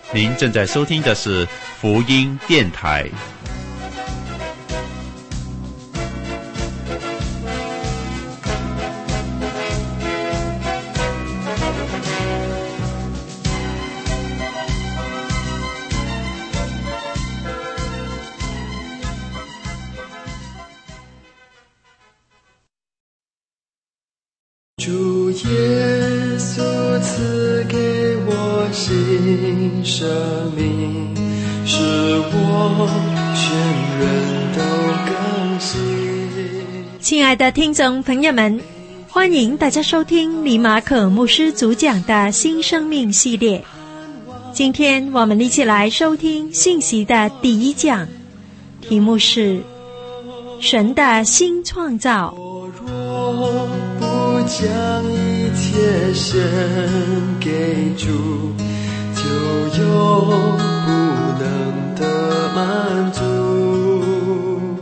您正在收听的是福音电台。 主耶稣赐给我新生命，使我全人都更新。 亲爱的听众朋友们，欢迎大家收听李马可牧师主讲的新生命系列。今天我们一起来收听信息的第一讲，题目是神的新创造。 不将一切献给主，就有不能的满足。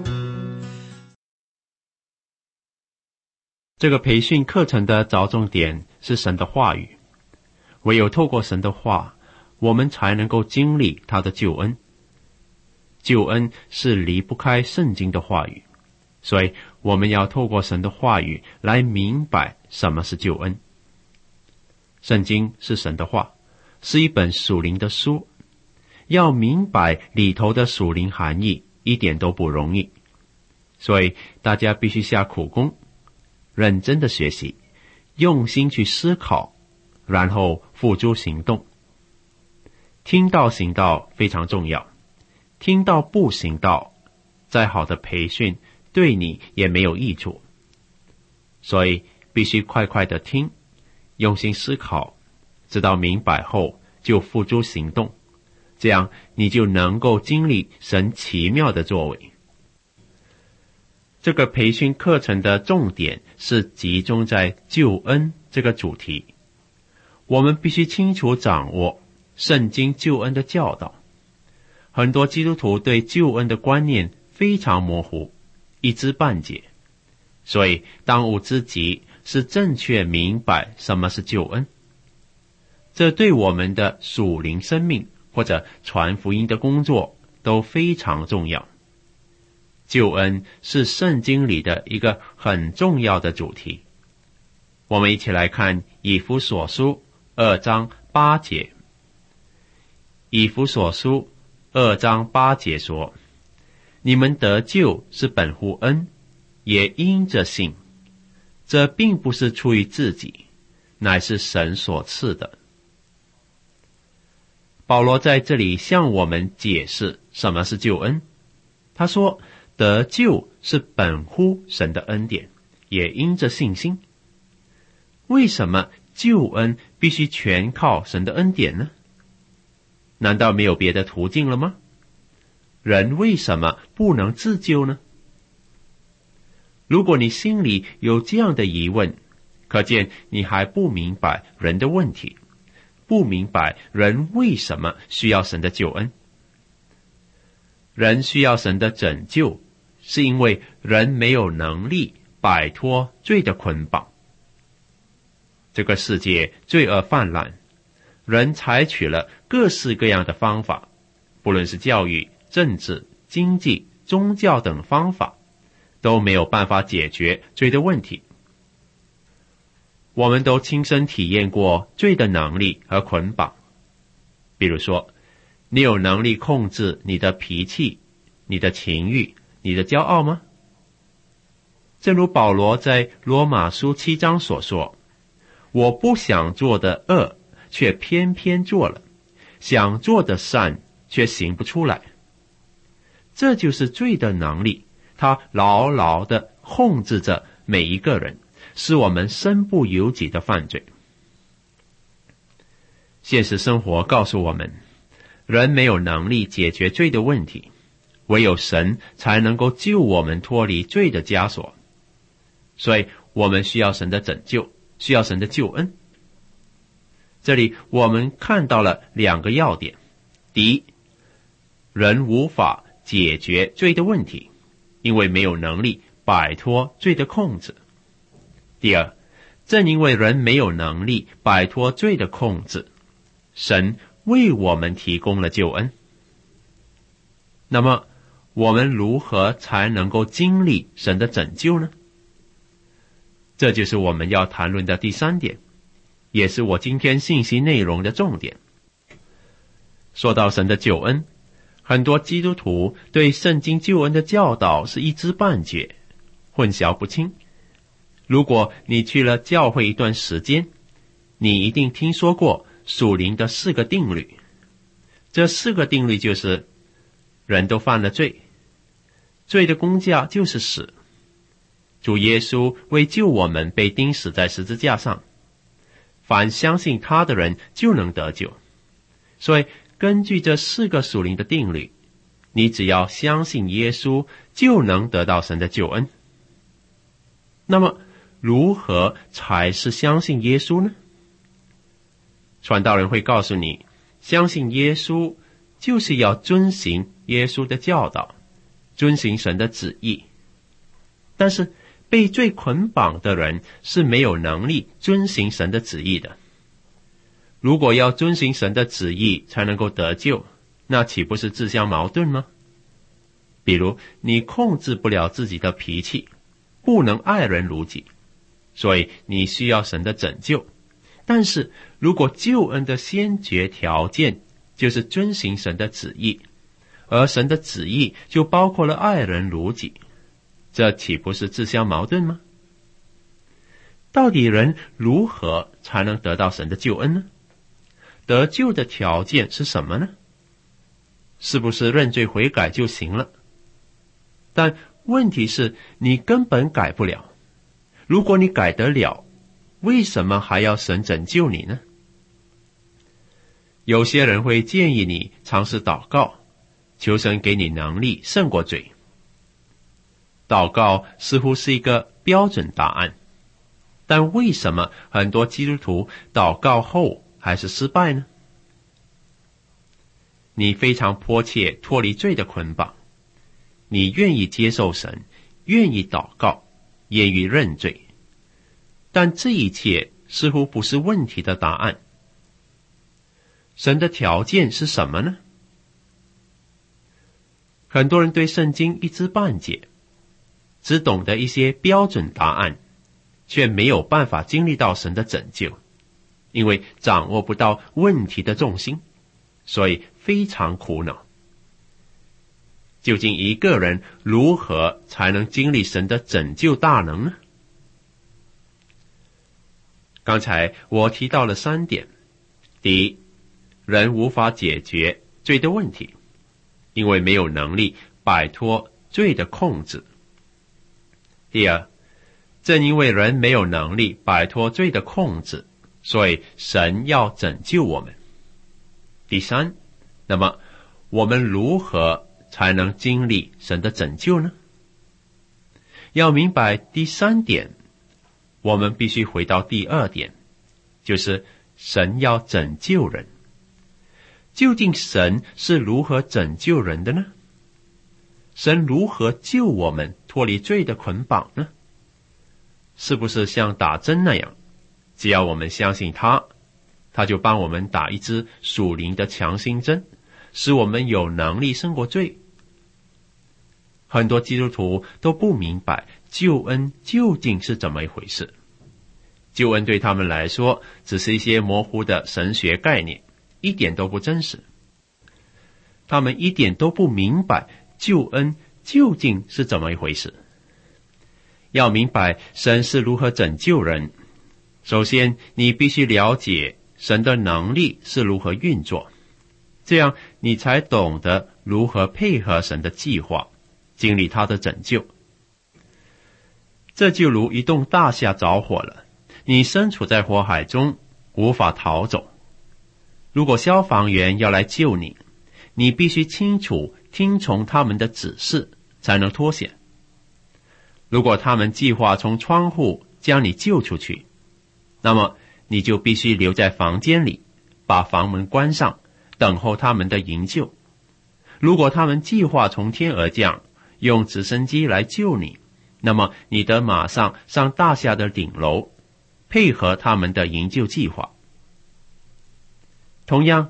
这个培训课程的着重点是神的话语，唯有透过神的话，我们才能够经历他的救恩。救恩是离不开圣经的话语，所以我们要透过神的话语来明白什么是救恩。圣经是神的话，是一本属灵的书，要明白里头的属灵含义一点都不容易，所以大家必须下苦功，认真的学习，用心去思考，然后付诸行动。听道行道非常重要，听道不行道，再好的培训对你也没有益处，所以必须快快的听，用心思考，直到明白后就付诸行动，这样你就能够经历神奇妙的作为。这个培训课程的重点是集中在救恩这个主题，我们必须清楚掌握圣经救恩的教导。很多基督徒对救恩的观念非常模糊，一知半解，所以当务之急是正确明白什么是救恩。这对我们的属灵生命或者传福音的工作都非常重要。救恩是圣经里的一个很重要的主题。我们一起来看以弗所书2章8节。以弗所书2章8节说，你们得救是本乎恩，也因着信。这并不是出于自己，乃是神所赐的。保罗在这里向我们解释什么是救恩。他说，得救是本乎神的恩典，也因着信心。为什么救恩必须全靠神的恩典呢？难道没有别的途径了吗？人为什么不能自救呢？如果你心里有这样的疑问，可见你还不明白人的问题，不明白人为什么需要神的救恩。人需要神的拯救，是因为人没有能力摆脱罪的捆绑。这个世界罪恶泛滥，人采取了各式各样的方法，不论是教育、政治、经济、宗教等方法，都没有办法解决罪的问题。我们都亲身体验过罪的能力和捆绑。比如说，你有能力控制你的脾气、你的情欲、你的骄傲吗？正如保罗在罗马书7章所说，我不想做的恶，却偏偏做了；想做的善，却行不出来。这就是罪的能力，它牢牢地控制着每一个人，使我们身不由己的犯罪。现实生活告诉我们，人没有能力解决罪的问题，唯有神才能够救我们脱离罪的枷锁。所以我们需要神的拯救，需要神的救恩。这里我们看到了2个要点。第一，人无法解决罪的问题，因为没有能力摆脱罪的控制。第二，正因为人没有能力摆脱罪的控制，神为我们提供了救恩。那么，我们如何才能够经历神的拯救呢？这就是我们要谈论的第3点，也是我今天信息内容的重点。说到神的救恩，很多基督徒对圣经救恩的教导是一知半解，混淆不清。如果你去了教会一段时间，你一定听说过属灵的4个定律。这4个定律就是：人都犯了罪，罪的工价就是死，主耶稣为救我们被钉死在十字架上，凡相信他的人就能得救。所以根据这4个属灵的定律，你只要相信耶稣就能得到神的救恩。那么如何才是相信耶稣呢？传道人会告诉你，相信耶稣就是要遵行耶稣的教导，遵行神的旨意。但是被罪捆绑的人是没有能力遵行神的旨意的。如果要遵行神的旨意才能够得救，那岂不是自相矛盾吗？比如你控制不了自己的脾气，不能爱人如己，所以你需要神的拯救。但是如果救恩的先决条件就是遵行神的旨意，而神的旨意就包括了爱人如己，这岂不是自相矛盾吗？到底人如何才能得到神的救恩呢？得救的条件是什么呢？是不是认罪悔改就行了？但问题是你根本改不了。如果你改得了，为什么还要神拯救你呢？有些人会建议你尝试祷告，求神给你能力胜过罪。祷告似乎是一个标准答案，但为什么很多基督徒祷告后还是失败呢？你非常迫切脱离罪的捆绑，你愿意接受神，愿意祷告，愿意认罪，但这一切似乎不是问题的答案。神的条件是什么呢？很多人对圣经一知半解，只懂得一些标准答案，却没有办法经历到神的拯救，因为掌握不到问题的重心，所以非常苦恼。究竟一个人如何才能经历神的拯救大能呢？刚才我提到了3点。第一，人无法解决罪的问题，因为没有能力摆脱罪的控制。第二，正因为人没有能力摆脱罪的控制，所以神要拯救我们。第三，那么我们如何才能经历神的拯救呢？要明白第3点，我们必须回到第2点，就是神要拯救人。究竟神是如何拯救人的呢？神如何救我们脱离罪的捆绑呢？是不是像打针那样，只要我们相信他就帮我们打一支属灵的强心针，使我们有能力胜过罪？很多基督徒都不明白救恩究竟是怎么一回事。救恩对他们来说只是一些模糊的神学概念，一点都不真实。他们一点都不明白救恩究竟是怎么一回事。要明白神是如何拯救人，首先你必须了解神的能力是如何运作，这样你才懂得如何配合神的计划，经历他的拯救。这就如一栋大厦着火了，你身处在火海中无法逃走。如果消防员要来救你，你必须清楚听从他们的指示，才能脱险。如果他们计划从窗户将你救出去，那么你就必须留在房间里，把房门关上，等候他们的营救。如果他们计划从天而降，用直升机来救你，那么你得马上上大厦的顶楼，配合他们的营救计划。同样，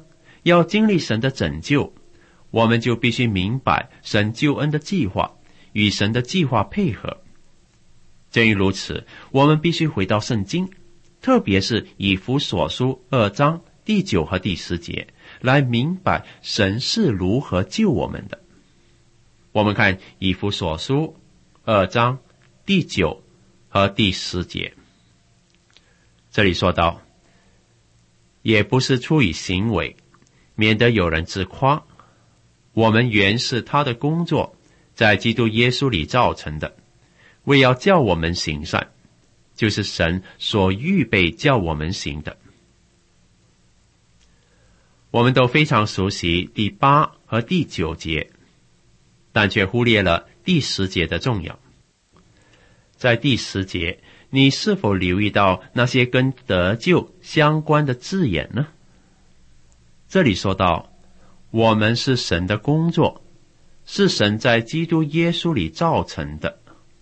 要经历神的拯救，我们就必须明白神救恩的计划，与神的计划配合。正因如此，我们必须回到圣经，特别是以弗所书2章第9和第10节，来明白神是如何救我们的。我们看以弗所书2章第9和第10节，这里说到，也不是出于行为，免得有人自夸。我们原是他的工作，在基督耶稣里造成的，为要叫我们行善，就是神所预备叫我们行的。我们都非常熟悉第8和第9节，但却忽略了第10节的重要。在第10节，你是否留意到那些跟得救相关的字眼呢？这里说到，我们是神的工作，是神在基督耶稣里造成的。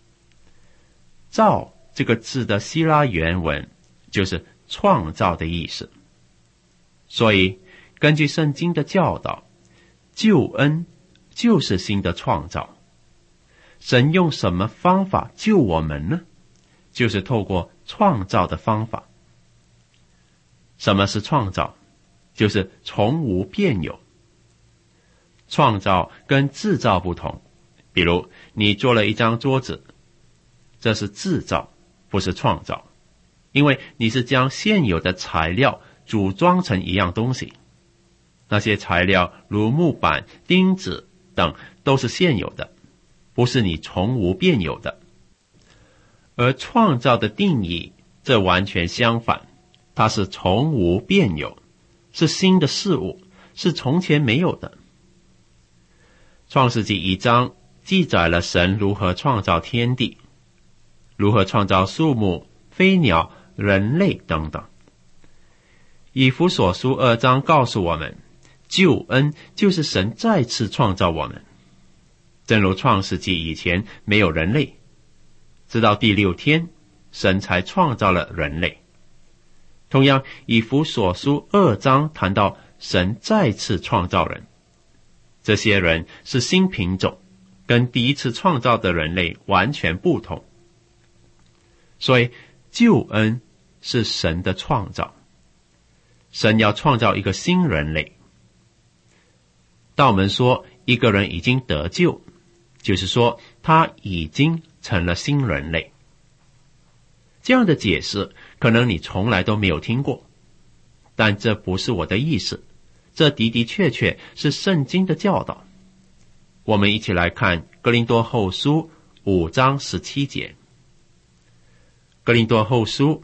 造这个字的希腊原文就是创造的意思。所以根据圣经的教导，救恩就是新的创造。神用什么方法救我们呢？就是透过创造的方法。什么是创造？就是从无变有。创造跟制造不同，比如你做了一张桌子，这是制造，不是创造，因为你是将现有的材料组装成一样东西。那些材料如木板、钉子等都是现有的，不是你从无变有的。而创造的定义这完全相反，它是从无变有，是新的事物，是从前没有的。创世纪1章记载了神如何创造天地，如何创造树木、飞鸟、人类等等。以弗所书2章告诉我们，救恩就是神再次创造我们。正如创世纪以前没有人类，直到第6天，神才创造了人类。同样，以弗所书2章谈到神再次创造人，这些人是新品种，跟第一次创造的人类完全不同。所以救恩是神的创造，神要创造一个新人类。当我们说一个人已经得救，就是说他已经成了新人类。这样的解释可能你从来都没有听过，但这不是我的意思，这的的确确是圣经的教导。我们一起来看哥林多后书5章17节。哥林多后书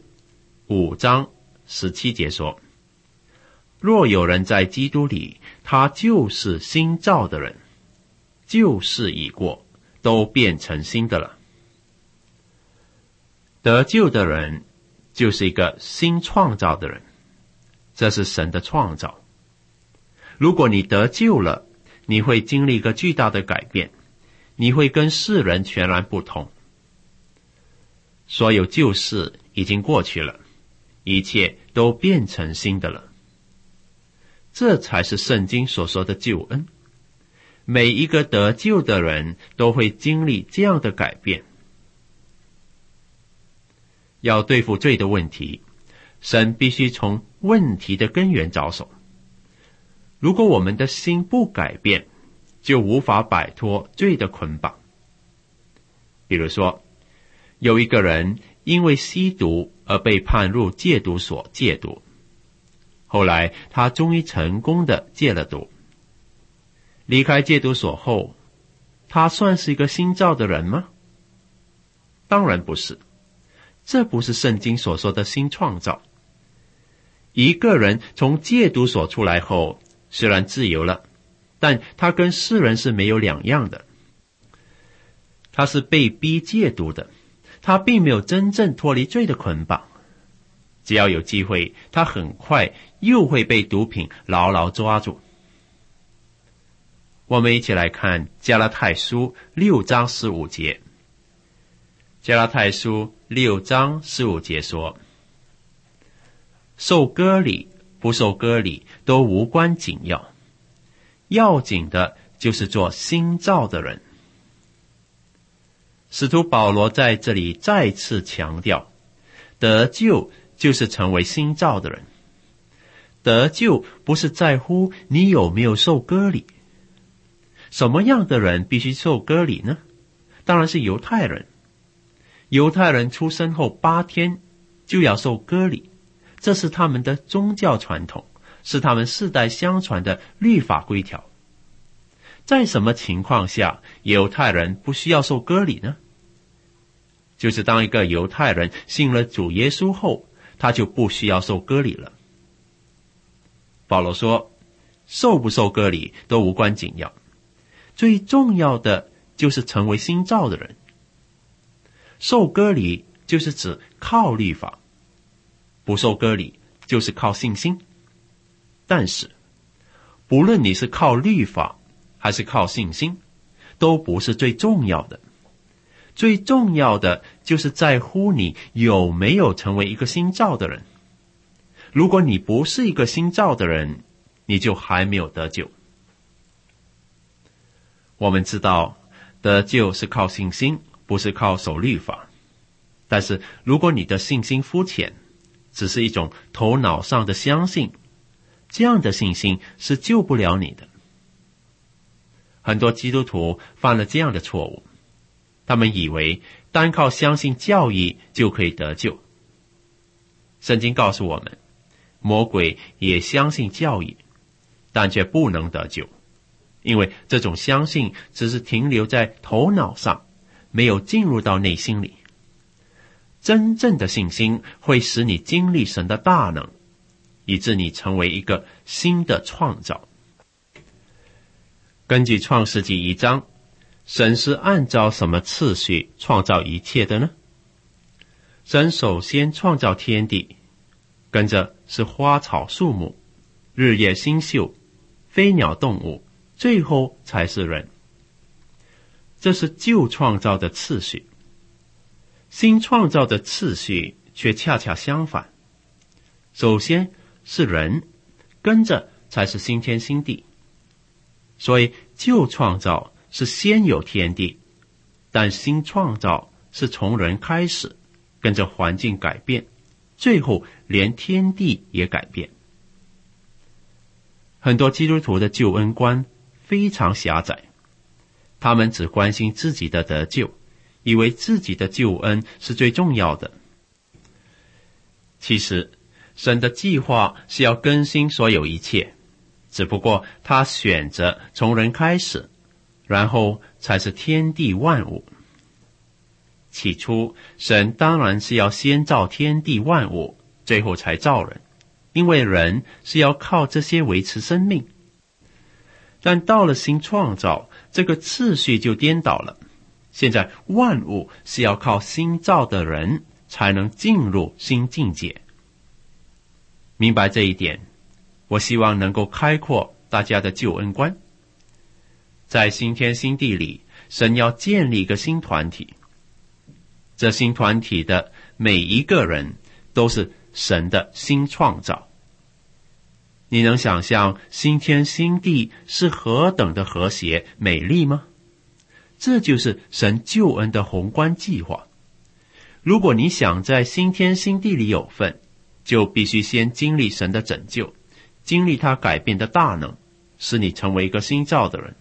5章17节说，若有人在基督里，他就是新造的人，旧事已过，都变成新的了。得救的人就是一个新创造的人，这是神的创造。如果你得救了，你会经历一个巨大的改变，你会跟世人全然不同。所有旧事已经过去了，一切都变成新的了。这才是圣经所说的救恩。每一个得救的人都会经历这样的改变。要对付罪的问题，神必须从问题的根源着手。如果我们的心不改变，就无法摆脱罪的捆绑。比如说，有一个人因为吸毒而被判入戒毒所戒毒，后来他终于成功地戒了毒。离开戒毒所后，他算是一个新造的人吗？当然不是。这不是圣经所说的新创造。一个人从戒毒所出来后，虽然自由了，但他跟世人是没有两样的。他是被逼戒毒的，他并没有真正脱离罪的捆绑。只要有机会，他很快又会被毒品牢牢抓住。我们一起来看加拉太书6章15节。加拉太书6章15节说，受割礼不受割礼都无关紧要，要紧的就是做新造的人。使徒保罗在这里再次强调，得救就是成为新造的人。得救不是在乎你有没有受割礼。什么样的人必须受割礼呢？当然是犹太人。犹太人出生后8天就要受割礼，这是他们的宗教传统，是他们世代相传的律法规条。在什么情况下犹太人不需要受割礼呢？就是当一个犹太人信了主耶稣后，他就不需要受割礼了。保罗说，受不受割礼都无关紧要，最重要的就是成为新造的人。受割礼就是指靠律法，不受割礼就是靠信心。但是不论你是靠律法还是靠信心，都不是最重要的。最重要的就是在乎你有没有成为一个新造的人。如果你不是一个新造的人，你就还没有得救。我们知道得救是靠信心，不是靠守律法。但是如果你的信心肤浅，只是一种头脑上的相信，这样的信心是救不了你的。很多基督徒犯了这样的错误，他们以为单靠相信教义就可以得救。圣经告诉我们，魔鬼也相信教义，但却不能得救，因为这种相信只是停留在头脑上，没有进入到内心里。真正的信心会使你经历神的大能，以致你成为一个新的创造。根据创世纪1章，神是按照什么次序创造一切的呢？神首先创造天地，跟着是花草树木、日夜星宿、飞鸟动物，最后才是人。这是旧创造的次序。新创造的次序却恰恰相反，首先是人，跟着才是新天新地。所以旧创造是先有天地，但新创造是从人开始，跟着环境改变，最后连天地也改变。很多基督徒的救恩观非常狭窄，他们只关心自己的得救，以为自己的救恩是最重要的。其实神的计划是要更新所有一切，只不过他选择从人开始，然后才是天地万物。起初神当然是要先造天地万物，最后才造人，因为人是要靠这些维持生命。但到了新创造，这个次序就颠倒了。现在万物是要靠新造的人才能进入新境界。明白这一点，我希望能够开阔大家的救恩观。在新天新地里，神要建立一个新团体，这新团体的每一个人都是神的新创造。你能想象新天新地是何等的和谐美丽吗？这就是神救恩的宏观计划。如果你想在新天新地里有份，就必须先经历神的拯救，经历他改变的大能，使你成为一个新造的人。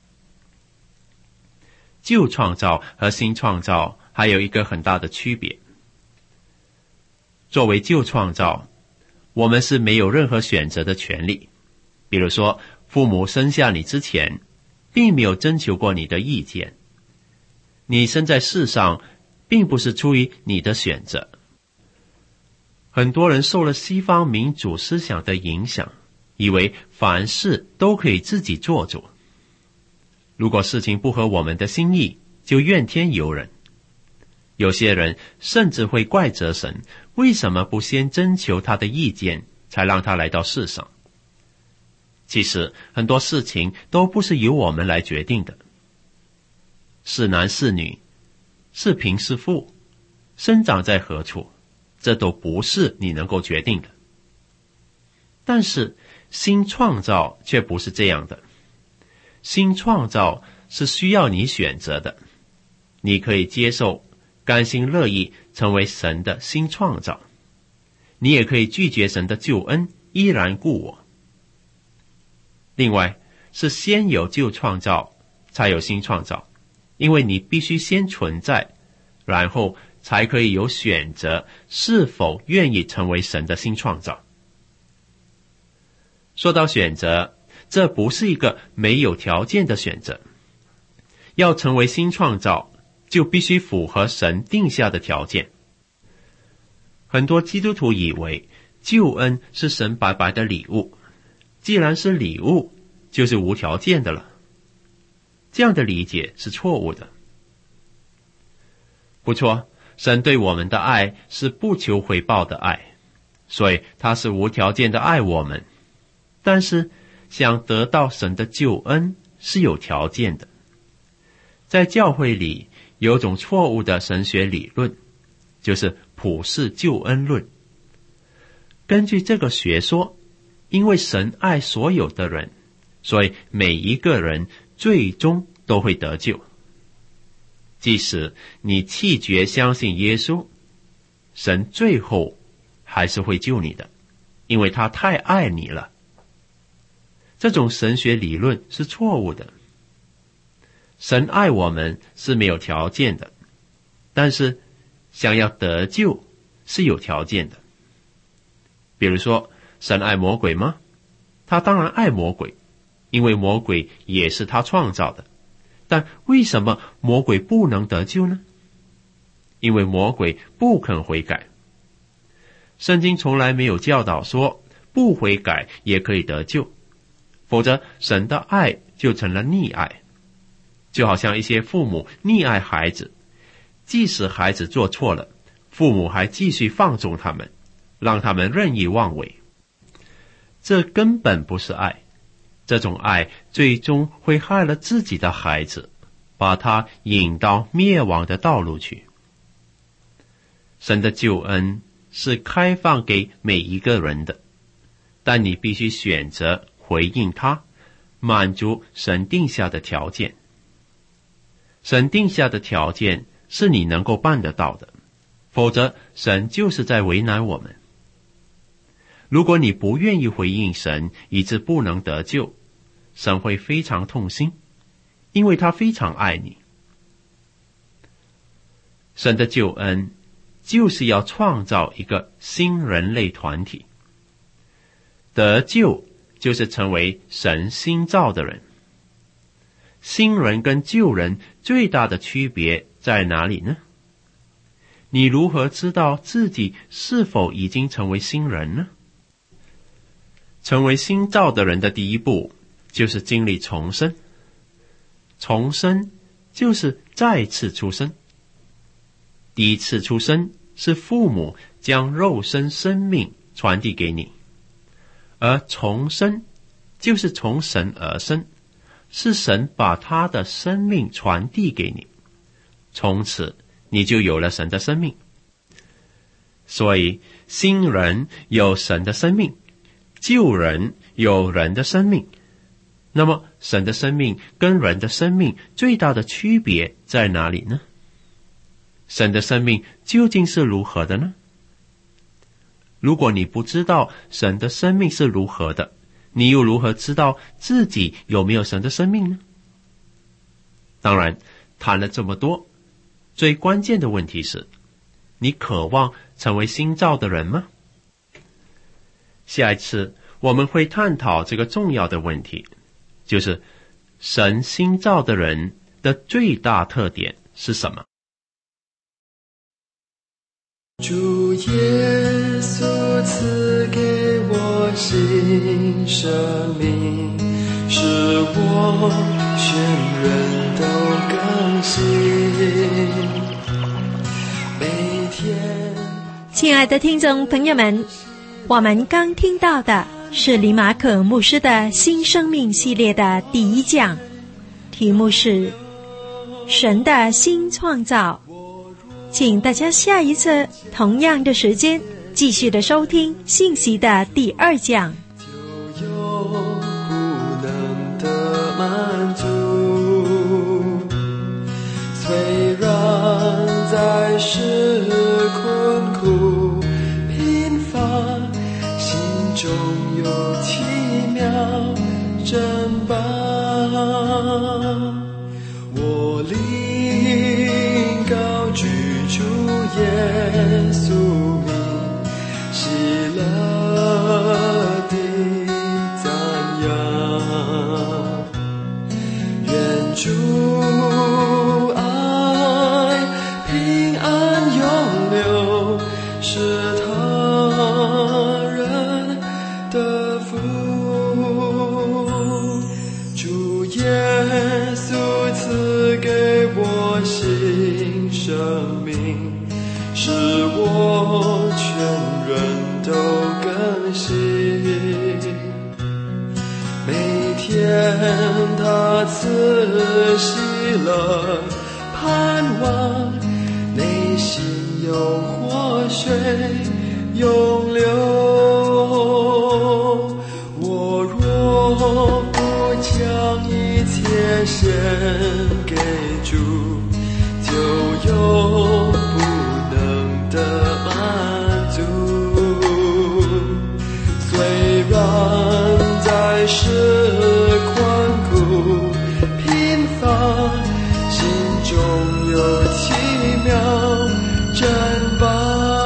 旧创造和新创造还有一个很大的区别。作为旧创造，我们是没有任何选择的权利。比如说，父母生下你之前，并没有征求过你的意见。你生在世上，并不是出于你的选择。很多人受了西方民主思想的影响，以为凡事都可以自己做主。如果事情不合我们的心意，就怨天尤人。有些人甚至会怪责神，为什么不先征求他的意见，才让他来到世上？其实很多事情都不是由我们来决定的。是男是女，是贫是富，生长在何处，这都不是你能够决定的。 但是新创造却不是这样的。新创造是需要你选择的，你可以接受，甘心乐意成为神的新创造，你也可以拒绝神的救恩，依然故我。另外是先有旧创造才有新创造，因为你必须先存在，然后才可以有选择是否愿意成为神的新创造。说到选择，这不是一个没有条件的选择。要成为新创造，就必须符合神定下的条件。很多基督徒以为救恩是神白白的礼物，既然是礼物，就是无条件的了。这样的理解是错误的。不错，神对我们的爱是不求回报的爱，所以他是无条件的爱我们。但是想得到神的救恩是有条件的。在教会里有种错误的神学理论，就是普世救恩论。根据这个学说，因为神爱所有的人，所以每一个人最终都会得救。即使你弃绝相信耶稣，神最后还是会救你的，因为他太爱你了。这种神学理论是错误的。神爱我们是没有条件的，但是想要得救是有条件的。比如说，神爱魔鬼吗？他当然爱魔鬼，因为魔鬼也是他创造的。但为什么魔鬼不能得救呢？因为魔鬼不肯悔改。圣经从来没有教导说不悔改也可以得救，否则神的爱就成了溺爱。就好像一些父母溺爱孩子，即使孩子做错了，父母还继续放纵他们，让他们任意妄为。这根本不是爱，这种爱最终会害了自己的孩子，把他引到灭亡的道路去。神的救恩是开放给每一个人的，但你必须选择回应他，满足神定下的条件。神定下的条件是你能够办得到的，否则神就是在为难我们。如果你不愿意回应神，以致不能得救，神会非常痛心，因为他非常爱你。神的救恩就是要创造一个新人类团体。得救就是成为神新造的人。新人跟旧人最大的区别在哪里呢？你如何知道自己是否已经成为新人呢？成为新造的人的第一步就是经历重生。重生就是再次出生。第一次出生是父母将肉身生命传递给你，而重生就是从神而生，是神把他的生命传递给你，从此你就有了神的生命。所以新人有神的生命，旧人有人的生命。那么神的生命跟人的生命最大的区别在哪里呢？神的生命究竟是如何的呢？如果你不知道神的生命是如何的，你又如何知道自己有没有神的生命呢？当然，谈了这么多，最关键的问题是，你渴望成为新造的人吗？下一次我们会探讨这个重要的问题，就是神新造的人的最大特点是什么？ 主耶稣赐给我新生命，使我全人都更新。每天， 亲爱的听众朋友们，我们刚听到的是李马可牧师的新生命系列的第一讲，题目是神的新创造。请大家下一次同样的时间继续的收听信息的第二讲。 吧。我灵高举主耶稣名，喜乐地赞扬，愿主爱平安永留，是他人的福。主耶稣赐给我新生命，使我全人都更新。每天他赐喜乐盼望，内心有活水永流。我若不将一切献给主，就有不能的满足。虽然在世困苦贫乏，心中有奇妙珍宝。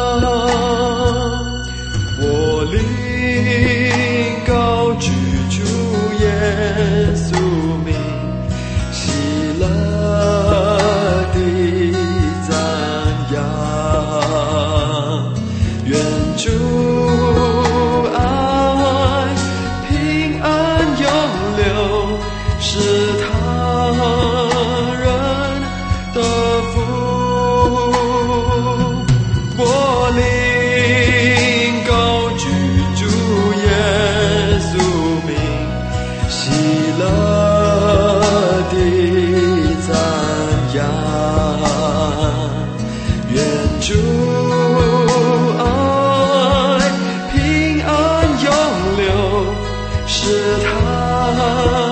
我灵高举主耶稣名，喜乐地赞扬，愿主爱平安永留，是他人的福。我灵高举主耶稣名，喜乐地赞扬，愿主爱平安永留，是他